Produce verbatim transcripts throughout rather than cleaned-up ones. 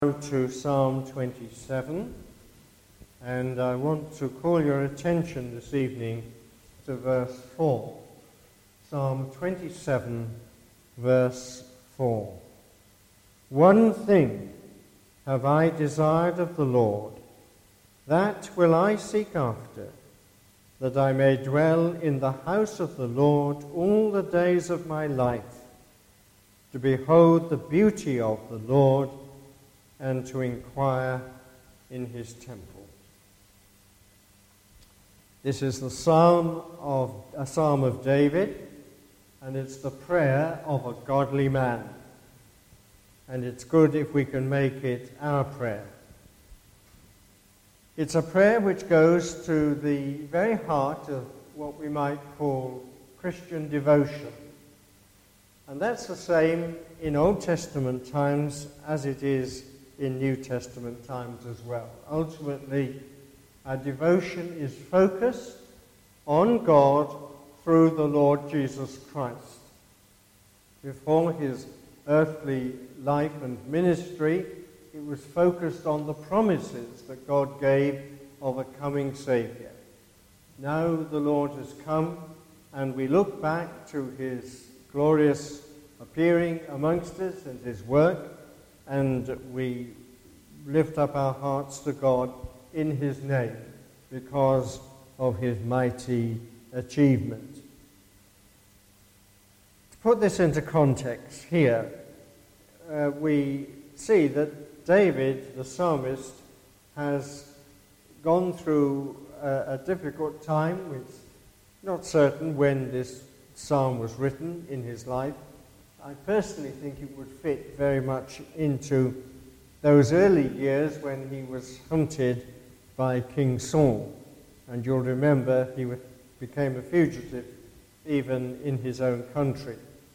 To Psalm twenty-seven, and I want to call your attention this evening to verse four. Psalm twenty-seven, verse four. One thing have I desired of the Lord, that will I seek after, that I may dwell in the house of the Lord all the days of my life, to behold the beauty of the Lord, and to inquire in his temple. This is the psalm of a psalm of David, and it's the prayer of a godly man. And it's good if we can make it our prayer. It's a prayer which goes to the very heart of what we might call Christian devotion. And that's the same in Old Testament times as it is in New Testament times as well. Ultimately, our devotion is focused on God through the Lord Jesus Christ. Before his earthly life and ministry, it was focused on the promises that God gave of a coming Saviour. Now the Lord has come, and we look back to his glorious appearing amongst us and his work, and we lift up our hearts to God in his name because of his mighty achievement. To put this into context here, uh, we see that David, the psalmist, has gone through a, a difficult time. It's not certain when this psalm was written in his life. I personally think it would fit very much into those early years when he was hunted by King Saul. And you'll remember he became a fugitive even in his own country.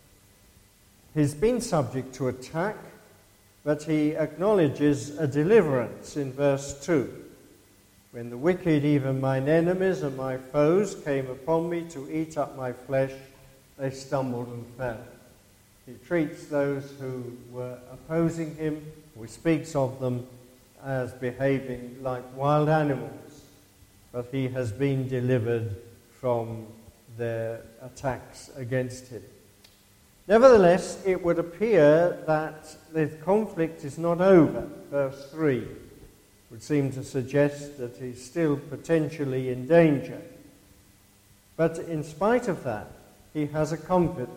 He's been subject to attack, but he acknowledges a deliverance in verse two. When the wicked, even mine enemies and my foes, came upon me to eat up my flesh, they stumbled and fell. He treats those who were opposing him, or he speaks of them as behaving like wild animals, but he has been delivered from their attacks against him. Nevertheless, it would appear that the conflict is not over. Verse three would seem to suggest that he's still potentially in danger. But in spite of that, he has a confidence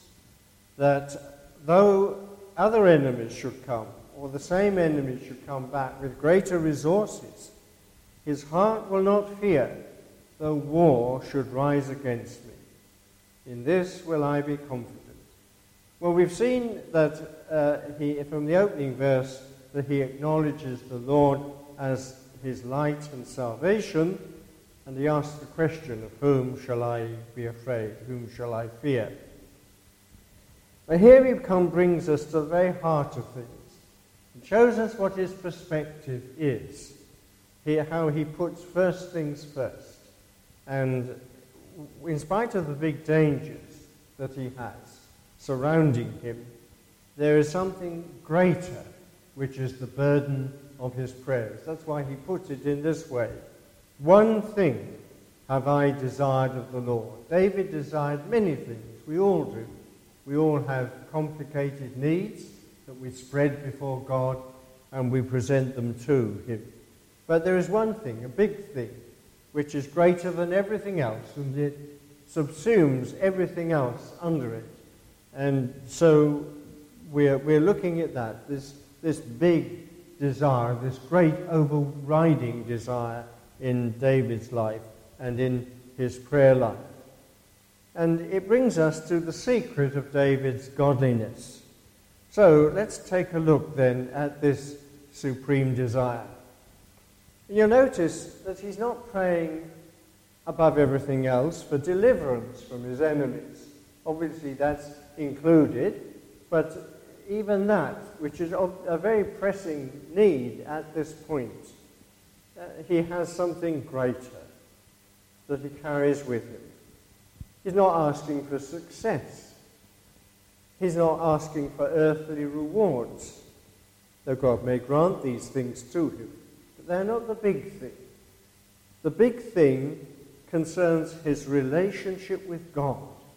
that though other enemies should come, or the same enemies should come back with greater resources, his heart will not fear, though war should rise against me. In this will I be confident. Well, we've seen that uh, he, from the opening verse, that he acknowledges the Lord as his light and salvation, and he asks the question, of whom shall I be afraid? Whom shall I fear? But here he come, brings us to the very heart of things. It shows us what his perspective is, here, how he puts first things first. And in spite of the big dangers that he has surrounding him, there is something greater, which is the burden of his prayers. That's why he puts it in this way. One thing have I desired of the Lord. David desired many things. We all do. We all have complicated needs that we spread before God and we present them to him. But there is one thing, a big thing, which is greater than everything else, and it subsumes everything else under it. And so we're, we're looking at that, this, this big desire, this great overriding desire in David's life and in his prayer life. And it brings us to the secret of David's godliness. So let's take a look then at this supreme desire. You'll notice that he's not praying above everything else for deliverance from his enemies. Obviously that's included, but even that, which is a very pressing need at this point, uh, he has something greater that he carries with him. He's not asking for success. He's not asking for earthly rewards. though God may grant these things to him. But they're not the big thing. The big thing concerns his relationship with God.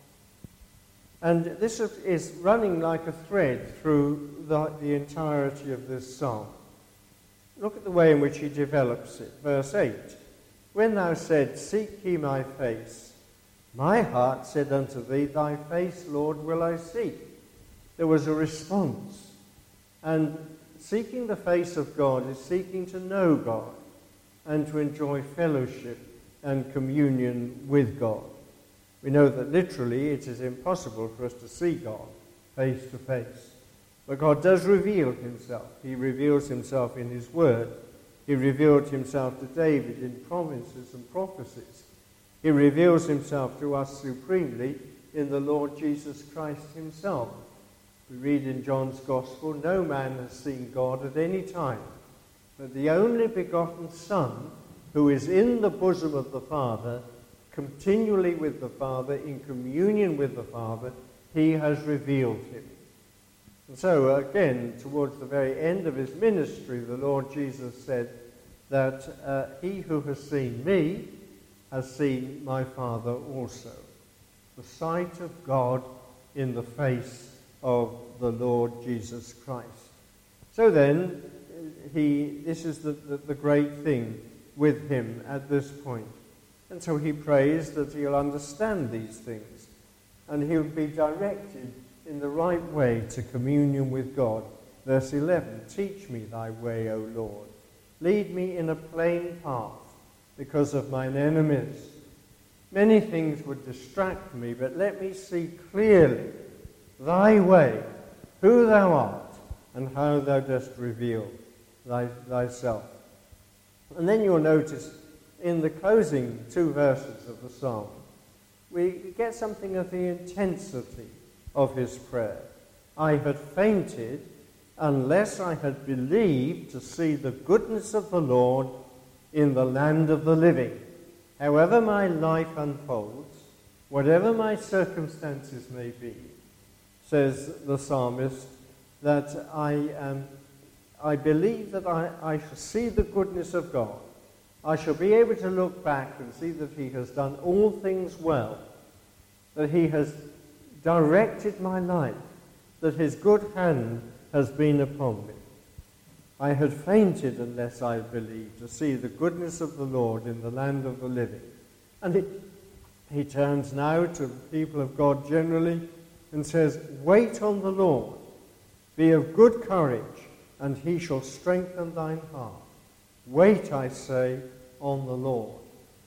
And this is running like a thread through the, the entirety of this psalm. Look at the way in which he develops it. Verse eight. When thou said, Seek ye my face, my heart said unto thee, Thy face, Lord, will I seek. There was a response. And seeking the face of God is seeking to know God and to enjoy fellowship and communion with God. We know that literally it is impossible for us to see God face to face. But God does reveal himself. He reveals himself in his word. He revealed himself to David in promises and prophecies. He reveals himself to us supremely in the Lord Jesus Christ himself. We read in John's Gospel, no man has seen God at any time, but the only begotten Son, who is in the bosom of the Father, continually with the Father, in communion with the Father, he has revealed him. And so, again, towards the very end of his ministry, the Lord Jesus said that uh, he who has seen me has seen my Father also. The sight of God in the face of the Lord Jesus Christ. So then, he, this is the, the, the great thing with him at this point. And so he prays that he'll understand these things and he'll be directed in the right way to communion with God. Verse eleven, Teach me thy way, O Lord. Lead me in a plain path because of mine enemies. Many things would distract me, but let me see clearly thy way, who thou art, and how thou dost reveal thy, thyself. And then you'll notice in the closing two verses of the psalm, we get something of the intensity of his prayer. I had fainted unless I had believed to see the goodness of the Lord in the land of the living. However my life unfolds, whatever my circumstances may be, says the psalmist, that I um, I believe that I, I shall see the goodness of God. I shall be able to look back and see that he has done all things well, that he has directed my life, that his good hand has been upon me. I had fainted unless I believed to see the goodness of the Lord in the land of the living. And it, he turns now to the people of God generally and says, Wait on the Lord, be of good courage, and he shall strengthen thine heart. Wait, I say, on the Lord.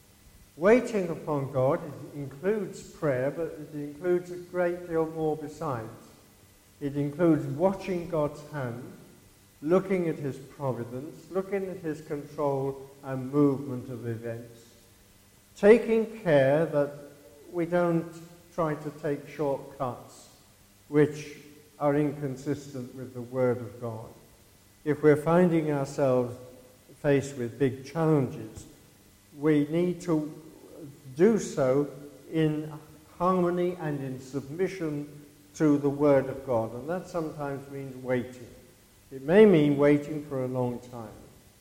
Waiting upon God includes prayer, but it includes a great deal more besides. It includes watching God's hand, looking at his providence, looking at his control and movement of events, taking care that we don't try to take shortcuts which are inconsistent with the Word of God. If we're finding ourselves faced with big challenges, we need to do so in harmony and in submission to the Word of God. And that sometimes means waiting. It may mean waiting for a long time.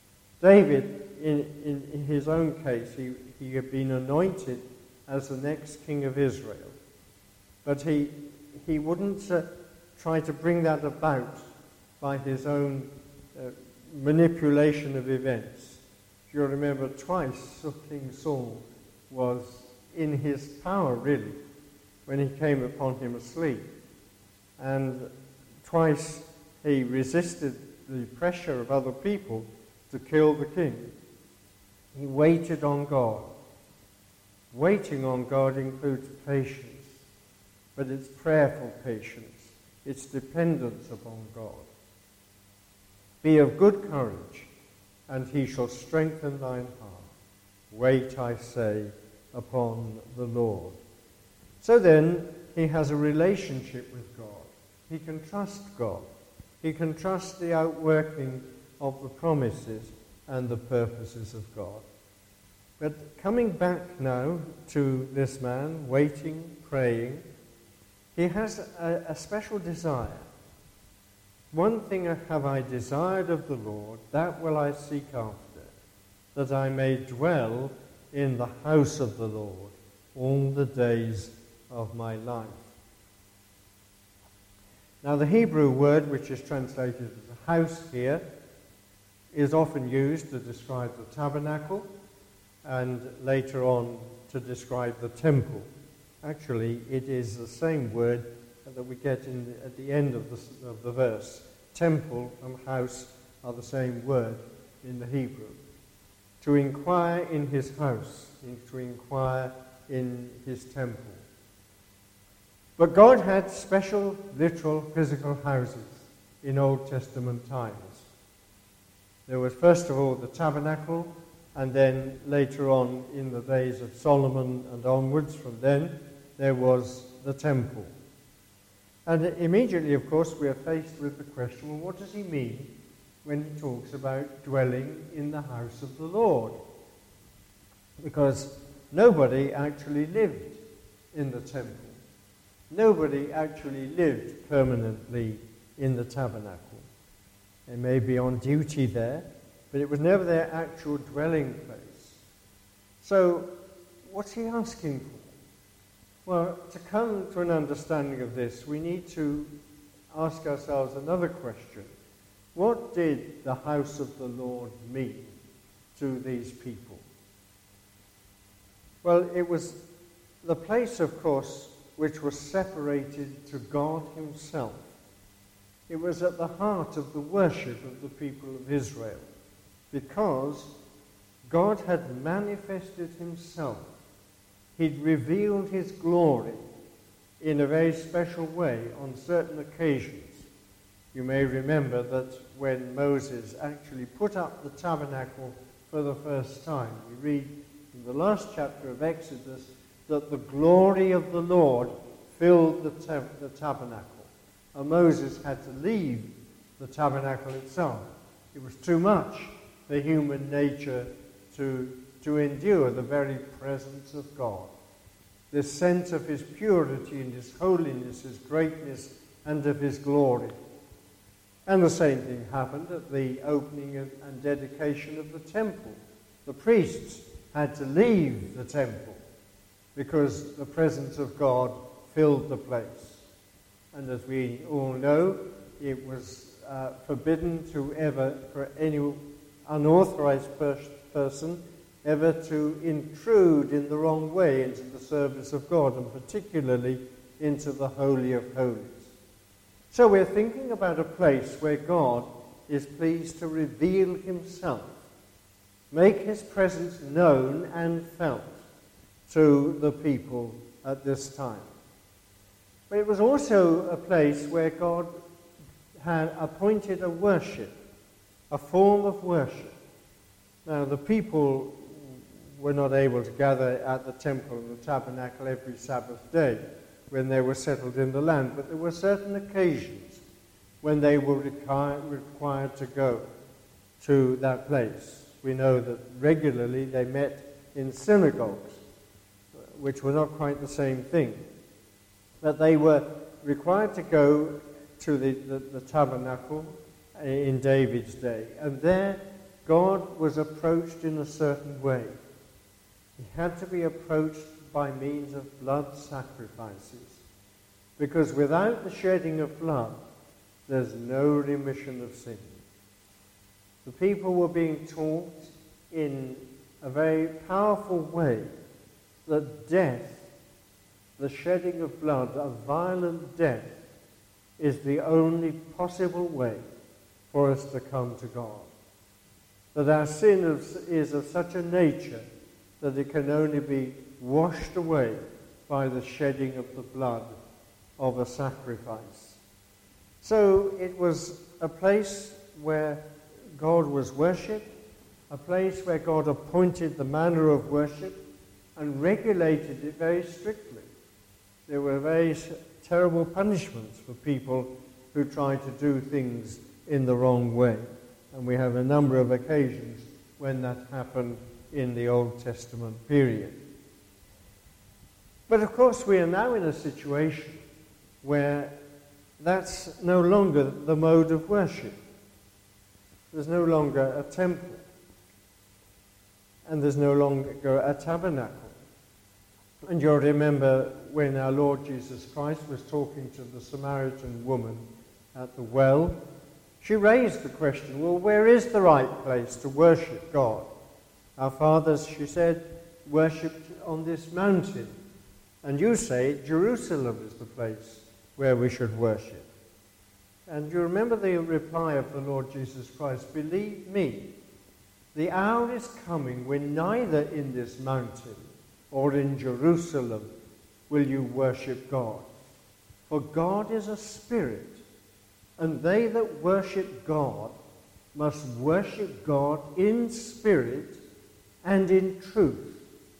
David, in, in, in his own case, he, he had been anointed as the next king of Israel. But he, he wouldn't uh, try to bring that about by his own uh, manipulation of events. If you remember, twice King Saul was in his power, really, when he came upon him asleep. And twice he resisted the pressure of other people to kill the king. He waited on God. Waiting on God includes patience, but it's prayerful patience. It's dependence upon God. Be of good courage, and he shall strengthen thine heart. Wait, I say, upon the Lord. So then, he has a relationship with God. He can trust God. He can trust the outworking of the promises and the purposes of God. But coming back now to this man, waiting, praying, he has a, a special desire. One thing have I desired of the Lord, that will I seek after, that I may dwell in the house of the Lord all the days of my life. Now the Hebrew word which is translated as house here is often used to describe the tabernacle and later on to describe the temple. Actually, it is the same word that we get in the, at the end of the, of the verse. Temple and house are the same word in the Hebrew. To inquire in his house, to inquire in his temple. But God had special, literal, physical houses in Old Testament times. There was first of all the tabernacle, and then later on in the days of Solomon and onwards from then, there was the temple. And immediately, of course, we are faced with the question, well, what does he mean when he talks about dwelling in the house of the Lord? Because nobody actually lived in the temple. Nobody actually lived permanently in the tabernacle. They may be on duty there, but it was never their actual dwelling place. So, what's he asking for? Well, to come to an understanding of this, we need to ask ourselves another question. What did the house of the Lord mean to these people? Well, it was the place, of course, which was separated to God himself. It was at the heart of the worship of the people of Israel, because God had manifested himself. He'd revealed his glory in a very special way on certain occasions. You may remember that when Moses actually put up the tabernacle for the first time, we read in the last chapter of Exodus that the glory of the Lord filled the, tab- the tabernacle. And Moses had to leave the tabernacle itself. It was too much for human nature to, to endure the very presence of God. This sense of his purity and his holiness, his greatness, and of his glory. And the same thing happened at the opening of, and dedication of the temple. The priests had to leave the temple because the presence of God filled the place. And as we all know, it was uh, forbidden to ever, for any unauthorized per- person, ever to intrude in the wrong way into the service of God, and particularly into the Holy of Holies. So we're thinking about a place where God is pleased to reveal himself, make his presence known and felt to the people at this time. But it was also a place where God had appointed a worship, a form of worship. Now, the people were not able to gather at the temple and the tabernacle every Sabbath day when they were settled in the land, but there were certain occasions when they were require, required to go to that place. We know that regularly they met in synagogues, which were not quite the same thing. But they were required to go to the, the, the tabernacle in David's day. And there God was approached in a certain way. He had to be approached by means of blood sacrifices. Because without the shedding of blood, there's no remission of sin. The people were being taught in a very powerful way that death, the shedding of blood, a violent death, is the only possible way for us to come to God. That our sin is of such a nature that it can only be washed away by the shedding of the blood of a sacrifice. So it was a place where God was worshipped, a place where God appointed the manner of worship and regulated it very strictly. There were very terrible punishments for people who tried to do things in the wrong way. And we have a number of occasions when that happened in the Old Testament period. But of course we are now in a situation where that's no longer the mode of worship. There's no longer a temple, and there's no longer a tabernacle. And you'll remember when our Lord Jesus Christ was talking to the Samaritan woman at the well, she raised the question, well, where is the right place to worship God? Our fathers, she said, worshipped on this mountain. And you say Jerusalem is the place where we should worship. And you remember the reply of the Lord Jesus Christ, believe me, the hour is coming when neither in this mountain or in Jerusalem will you worship God. For God is a spirit, and they that worship God must worship God in spirit and in truth.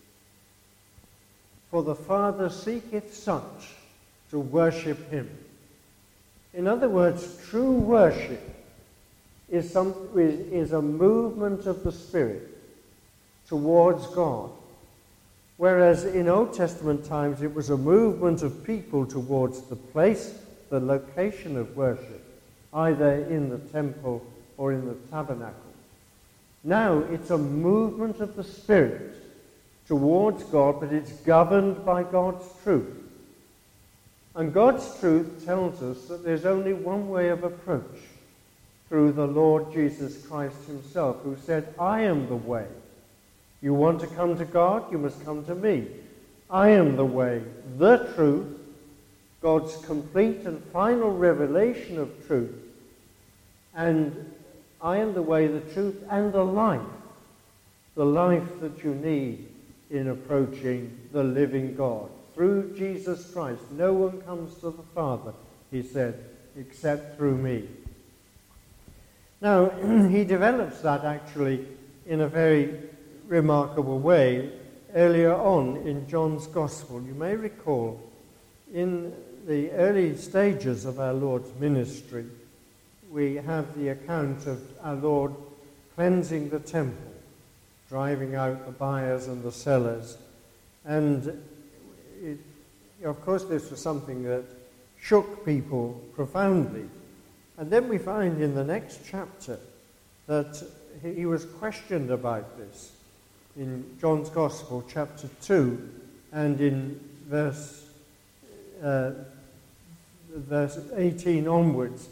For the Father seeketh such to worship him. In other words, true worship is, some, is, is a movement of the Spirit towards God. Whereas in Old Testament times it was a movement of people towards the place, the location of worship, either in the temple or in the tabernacle. Now it's a movement of the Spirit towards God, but it's governed by God's truth. And God's truth tells us that there's only one way of approach, through the Lord Jesus Christ himself, who said, I am the way. You want to come to God, you must come to me. I am the way, the truth, God's complete and final revelation of truth. And I am the way, the truth, and the life. The life that you need in approaching the living God. Through Jesus Christ, no one comes to the Father, he said, except through me. Now, he develops that actually in a very remarkable way earlier on in John's Gospel. You may recall, in the early stages of our Lord's ministry, we have the account of our Lord cleansing the temple, driving out the buyers and the sellers. And it, of course, this was something that shook people profoundly. And then we find in the next chapter that he was questioned about this in John's Gospel, chapter two, and in verse, uh, verse eighteen onwards.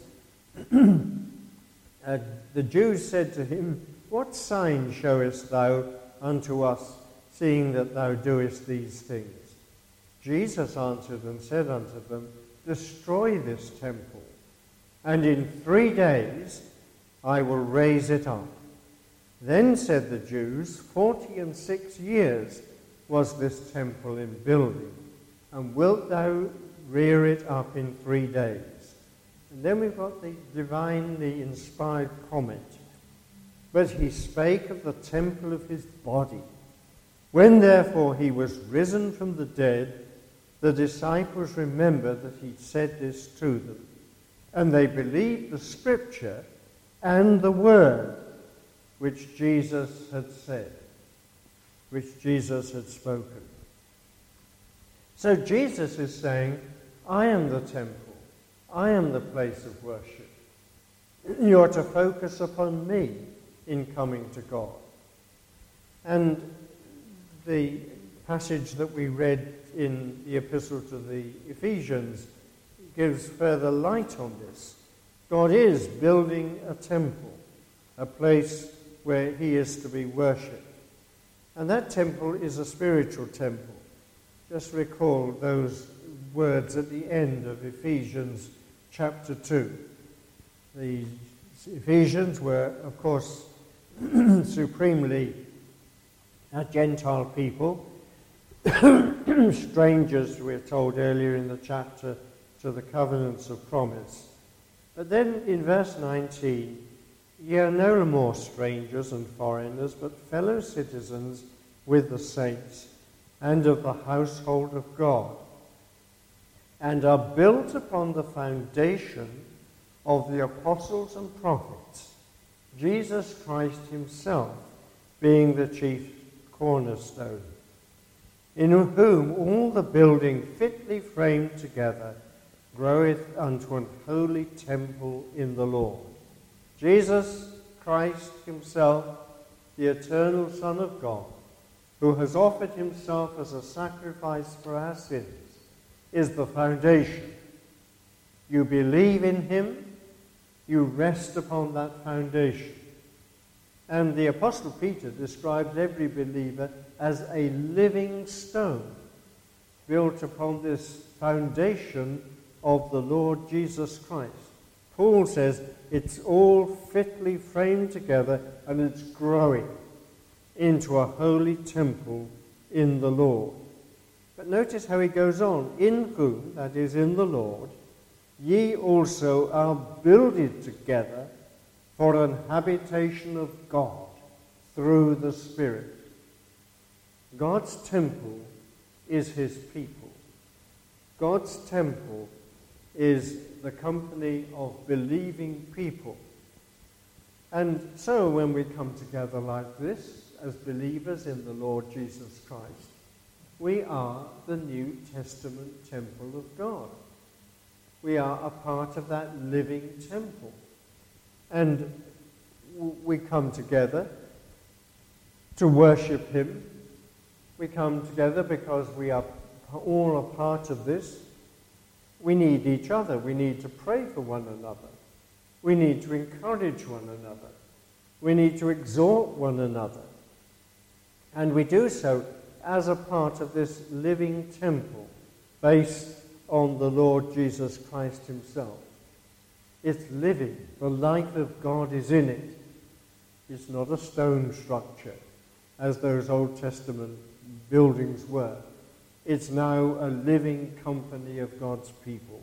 uh, the Jews said to him, what sign showest thou unto us, seeing that thou doest these things? Jesus answered and said unto them, destroy this temple, and in three days I will raise it up. Then said the Jews, forty and six years was this temple in building, and wilt thou rear it up in three days? And then we've got the divinely inspired comment. But he spake of the temple of his body. When therefore he was risen from the dead, the disciples remembered that he said this to them. And they believed the scripture and the word which Jesus had said, which Jesus had spoken. So Jesus is saying, I am the temple. I am the place of worship. You are to focus upon me in coming to God. And the passage that we read in the epistle to the Ephesians gives further light on this. God is building a temple, a place where he is to be worshipped. And that temple is a spiritual temple. Just recall those words at the end of Ephesians chapter two. The Ephesians were, of course, supremely a Gentile people, strangers, we're told earlier in the chapter, to the covenants of promise. But then in verse nineteen, ye are no more strangers and foreigners, but fellow citizens with the saints and of the household of God, and are built upon the foundation of the apostles and prophets, Jesus Christ himself being the chief cornerstone, in whom all the building fitly framed together groweth unto an holy temple in the Lord. Jesus Christ himself, the eternal Son of God, who has offered himself as a sacrifice for our sins, is the foundation. You believe in him, you rest upon that foundation. And the Apostle Peter describes every believer as a living stone, built upon this foundation of the Lord Jesus Christ. Paul says it's all fitly framed together and it's growing into a holy temple in the Lord. But notice how he goes on. In whom, that is in the Lord, ye also are builded together for an habitation of God through the Spirit. God's temple is his people. God's temple is the company of believing people. And so when we come together like this, as believers in the Lord Jesus Christ, we are the New Testament temple of God. We are a part of that living temple. And we come together to worship him. We come together because we are all a part of this. We need each other. We need to pray for one another. We need to encourage one another. We need to exhort one another. And we do so as a part of this living temple based on the Lord Jesus Christ himself. It's living. The life of God is in it. It's not a stone structure, as those Old Testament buildings were. It's now a living company of God's people.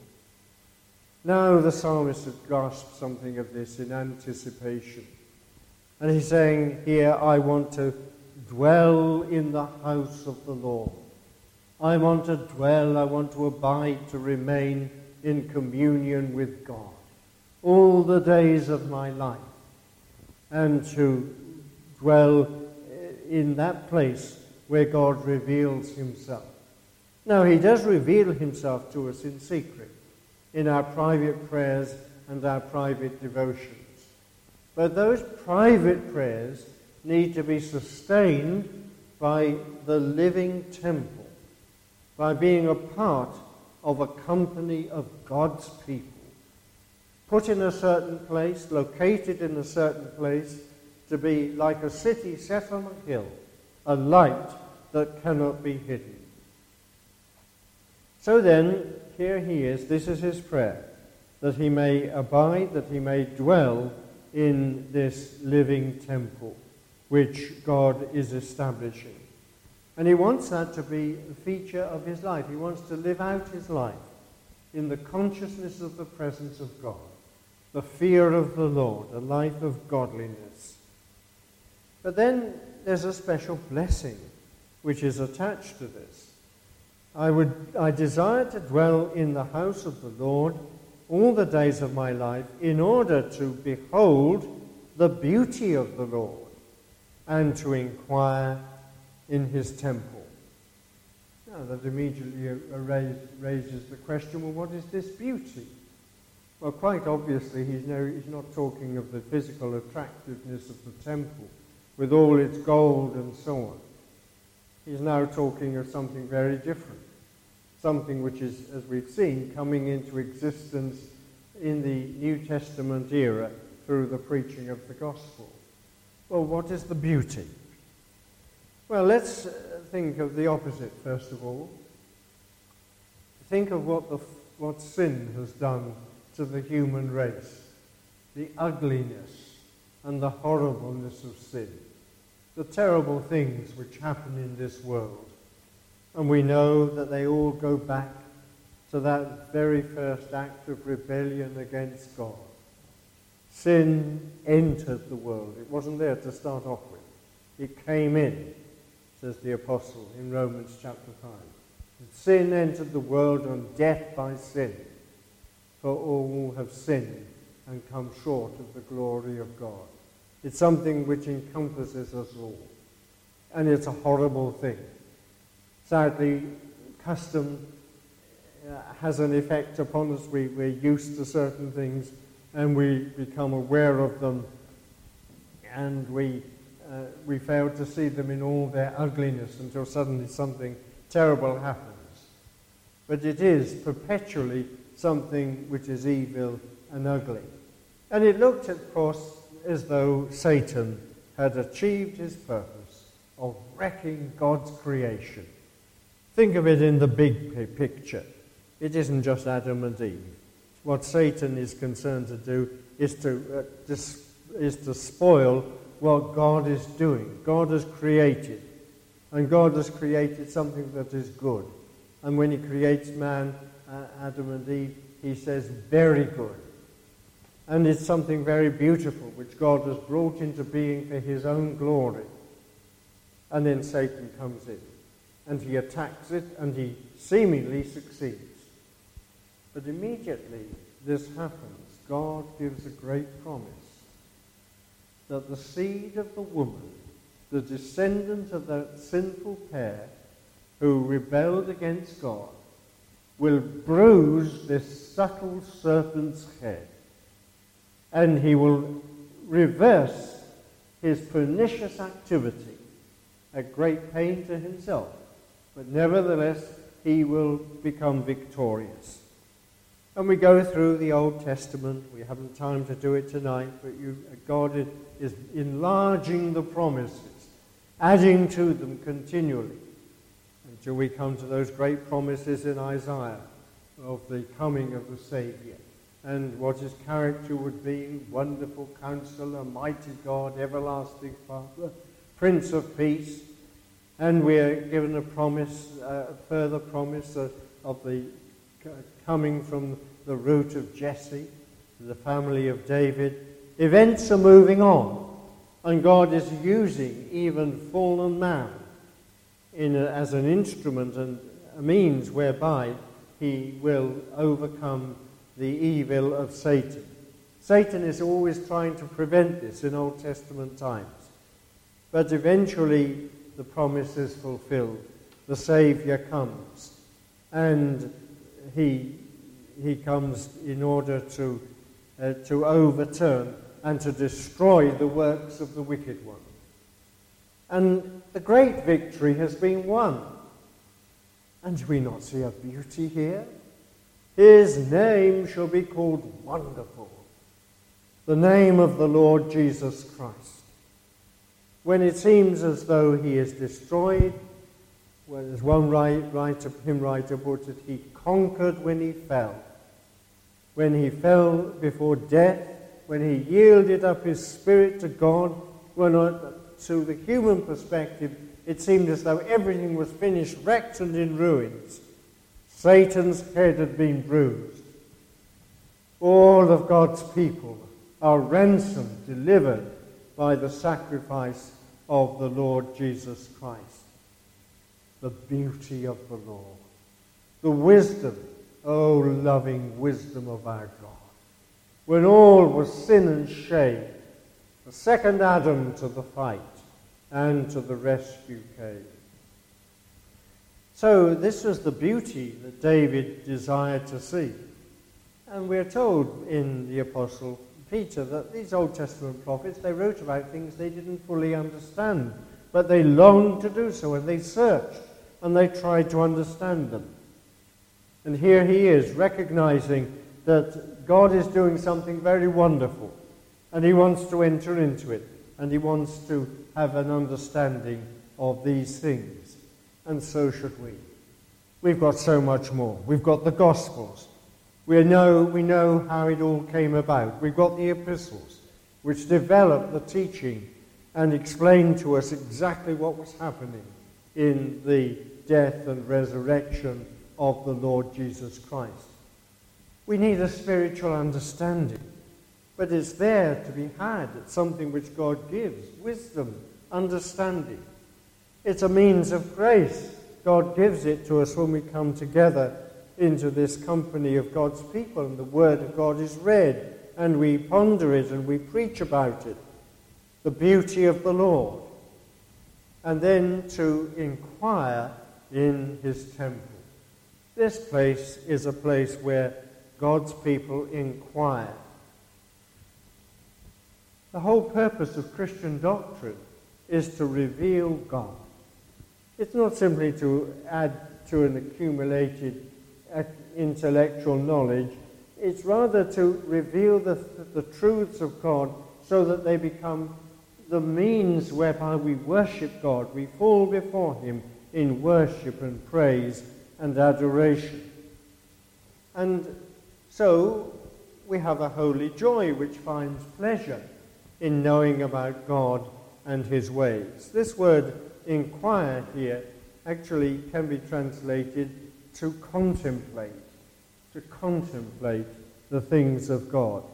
Now the psalmist has grasped something of this in anticipation. And he's saying here, I want to dwell in the house of the Lord. I want to dwell, I want to abide, to remain in communion with God all the days of my life, and to dwell in that place where God reveals himself. Now, he does reveal himself to us in secret, in our private prayers and our private devotions. But those private prayers need to be sustained by the living temple, by being a part of a company of God's people, put in a certain place, located in a certain place, to be like a city set on a hill, a light that cannot be hidden. So then, here he is, this is his prayer, that he may abide, that he may dwell in this living temple which God is establishing. And he wants that to be a feature of his life. He wants to live out his life in the consciousness of the presence of God, the fear of the Lord, a life of godliness. But then there's a special blessing which is attached to this. I would, I desire to dwell in the house of the Lord all the days of my life in order to behold the beauty of the Lord and to inquire in his temple. Now that immediately raises the question, well, what is this beauty? Well, quite obviously he's, no, he's not talking of the physical attractiveness of the temple with all its gold and so on. He's now talking of something very different, something which is, as we've seen, coming into existence in the New Testament era through the preaching of the gospel. Well, what is the beauty? Well, let's think of the opposite, first of all. Think of what, the, what sin has done to the human race, the ugliness and the horribleness of sin, the terrible things which happen in this world. And we know that they all go back to that very first act of rebellion against God. Sin entered the world. It wasn't there to start off with. It came in, says the apostle in Romans chapter five. Sin entered the world and death by sin. For all have sinned and come short of the glory of God. It's something which encompasses us all. And it's a horrible thing. Sadly, custom uh, has an effect upon us. We, we're used to certain things and we become aware of them, and we, uh, we fail to see them in all their ugliness until suddenly something terrible happens. But it is perpetually something which is evil and ugly. And it looked, of course, as though Satan had achieved his purpose of wrecking God's creation. Think of it in the big picture. It isn't just Adam and Eve. What Satan is concerned to do is to, uh, dis- is to spoil what God is doing. God has created, and God has created something that is good. And when he creates man, uh, Adam and Eve, he says, very good. And it's something very beautiful which God has brought into being for his own glory. And then Satan comes in, and he attacks it, and he seemingly succeeds. But immediately this happens, God gives a great promise that the seed of the woman, the descendant of that sinful pair who rebelled against God, will bruise this subtle serpent's head, and he will reverse his pernicious activity at great pain to himself, but nevertheless he will become victorious. And we go through the Old Testament. We haven't time to do it tonight, but you, God is enlarging the promises, adding to them continually, until we come to those great promises in Isaiah of the coming of the Saviour, and what his character would be: Wonderful Counselor, Mighty God, Everlasting Father, Prince of Peace. And we're given a promise, a uh, further promise uh, of the uh, coming from the root of Jesse, the family of David. Events are moving on, and God is using even fallen man in a, as an instrument and a means whereby he will overcome the evil of Satan. Satan is always trying to prevent this in Old Testament times. But eventually the promise is fulfilled. The Saviour comes, and he, he comes in order to, uh, to overturn and to destroy the works of the wicked one. And the great victory has been won. And do we not see a beauty here? His name shall be called Wonderful, the name of the Lord Jesus Christ. When it seems as though he is destroyed, well, as one writer, hymn writer put it, he conquered when he fell. When he fell before death, when he yielded up his spirit to God, when to the human perspective it seemed as though everything was finished, wrecked and in ruins. Satan's head had been bruised. All of God's people are ransomed, delivered by the sacrifice of the Lord Jesus Christ. The beauty of the Lord. The wisdom, oh loving wisdom of our God. When all was sin and shame, the second Adam to the fight and to the rescue came. So this was the beauty that David desired to see. And we're told in the Apostle Peter that these Old Testament prophets, they wrote about things they didn't fully understand, but they longed to do so, and they searched and they tried to understand them. And here he is, recognizing that God is doing something very wonderful, and he wants to enter into it, and he wants to have an understanding of these things. And so should we. We've got so much more. We've got the Gospels. We know, we know how it all came about. We've got the epistles, which develop the teaching and explain to us exactly what was happening in the death and resurrection of the Lord Jesus Christ. We need a spiritual understanding, but it's there to be had. It's something which God gives, wisdom, understanding. It's a means of grace. God gives it to us when we come together into this company of God's people, and the Word of God is read, and we ponder it, and we preach about it, the beauty of the Lord, and then to inquire in his temple. This place is a place where God's people inquire. The whole purpose of Christian doctrine is to reveal God. It's not simply to add to an accumulated intellectual knowledge. It's rather to reveal the, the truths of God so that they become the means whereby we worship God. We fall before him in worship and praise and adoration. And so we have a holy joy which finds pleasure in knowing about God and his ways. This word inquire here actually can be translated to contemplate, to contemplate the things of God.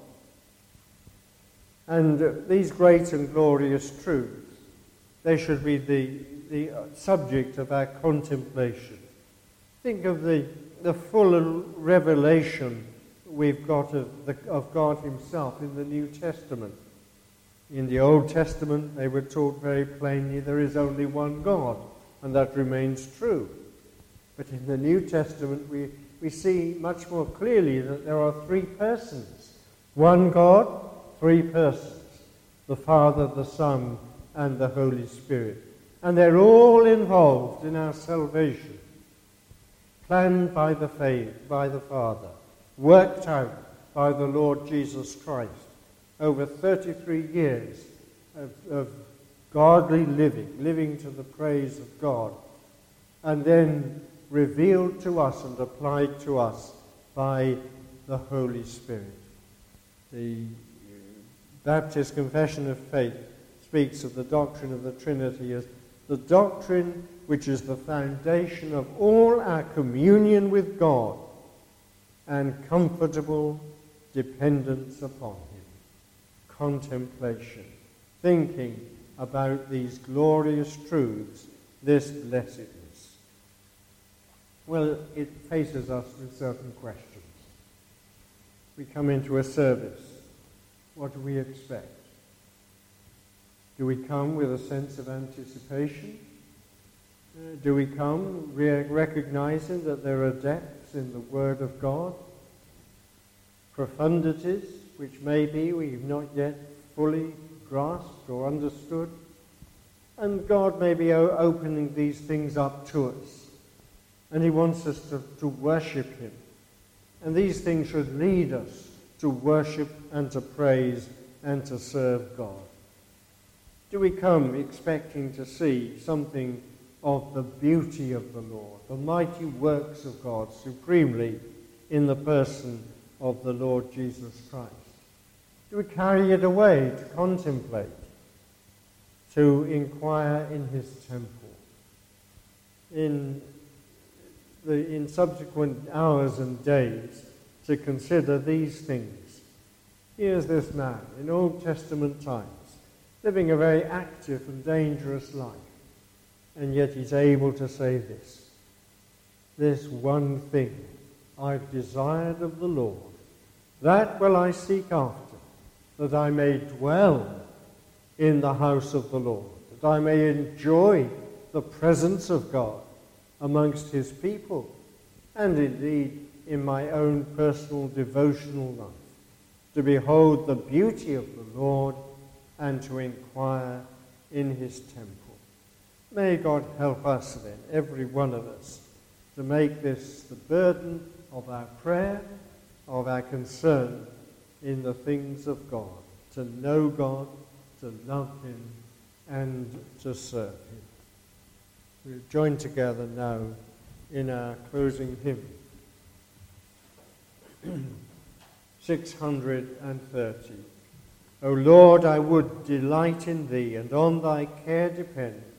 And uh, these great and glorious truths, they should be the, the subject of our contemplation. Think of the, the full revelation we've got of, the, of God himself in the New Testament. In the Old Testament, they were taught very plainly there is only one God, and that remains true. But in the New Testament, we, we see much more clearly that there are three persons. One God, three persons. The Father, the Son, and the Holy Spirit. And they're all involved in our salvation. Planned by the faith, by the Father. Worked out by the Lord Jesus Christ. Over thirty-three years of, of godly living, living to the praise of God, and then revealed to us and applied to us by the Holy Spirit. The Baptist Confession of Faith speaks of the doctrine of the Trinity as the doctrine which is the foundation of all our communion with God and comfortable dependence upon him. Contemplation, thinking about these glorious truths, this blessedness. Well, it faces us with certain questions. We come into a service. What do we expect? Do we come with a sense of anticipation? Uh, do we come re- recognizing that there are depths in the Word of God? Profundities which maybe we've not yet fully grasped or understood. And God may be o- opening these things up to us. And he wants us to, to worship him. And these things should lead us to worship and to praise and to serve God. Do we come expecting to see something of the beauty of the Lord, the mighty works of God supremely in the person of the Lord Jesus Christ? Do we carry it away to contemplate, to inquire in his temple? In the in subsequent hours and days, to consider these things. Here's this man in Old Testament times, living a very active and dangerous life, and yet he's able to say this: this one thing I've desired of the Lord, that will I seek after, that I may dwell in the house of the Lord, that I may enjoy the presence of God amongst his people, and indeed in my own personal devotional life, to behold the beauty of the Lord and to inquire in his temple. May God help us then, every one of us, to make this the burden of our prayer, of our concern in the things of God, to know God, to love him, and to serve him. We'll join together now in our closing hymn. six hundred thirty. O Lord, I would delight in thee, and on thy care depend.